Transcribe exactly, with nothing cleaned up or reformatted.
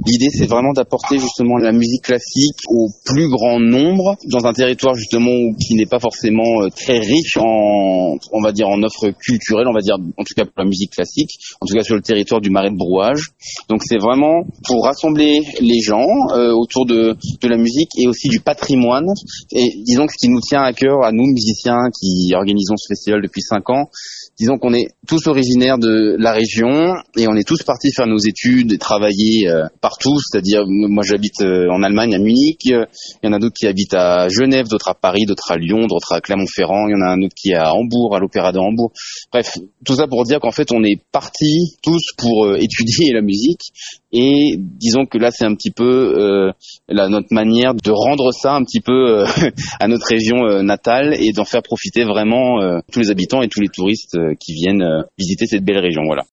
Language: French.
L'idée, c'est vraiment d'apporter justement la musique classique au plus grand nombre, dans un territoire justement où, qui n'est pas forcément euh, très riche en, on va dire, en offres culturelles, on va dire, en tout cas pour la musique classique, en tout cas sur le territoire du Marais de Brouage. Donc c'est vraiment pour rassembler les gens euh, autour de, de la musique et aussi du patrimoine. Et disons que ce qui nous tient à cœur, à nous musiciens qui organisons ce festival depuis cinq ans, disons qu'on est tous originaires de la région et on est tous partis faire nos études et travailler euh, partout, c'est-à-dire moi j'habite euh, en Allemagne à Munich, il y en a d'autres qui habitent à Genève, d'autres à Paris, d'autres à Lyon, d'autres à Clermont-Ferrand, il y en a un autre qui est à Hambourg, à l'Opéra de Hambourg. Bref, tout ça pour dire qu'en fait on est partis tous pour euh, étudier la musique et disons que là c'est un petit peu euh, la, notre manière de rendre ça un petit peu euh, à notre région euh, natale et d'en faire profiter vraiment euh, tous les habitants et tous les touristes euh, qui viennent euh, visiter cette belle région. Voilà.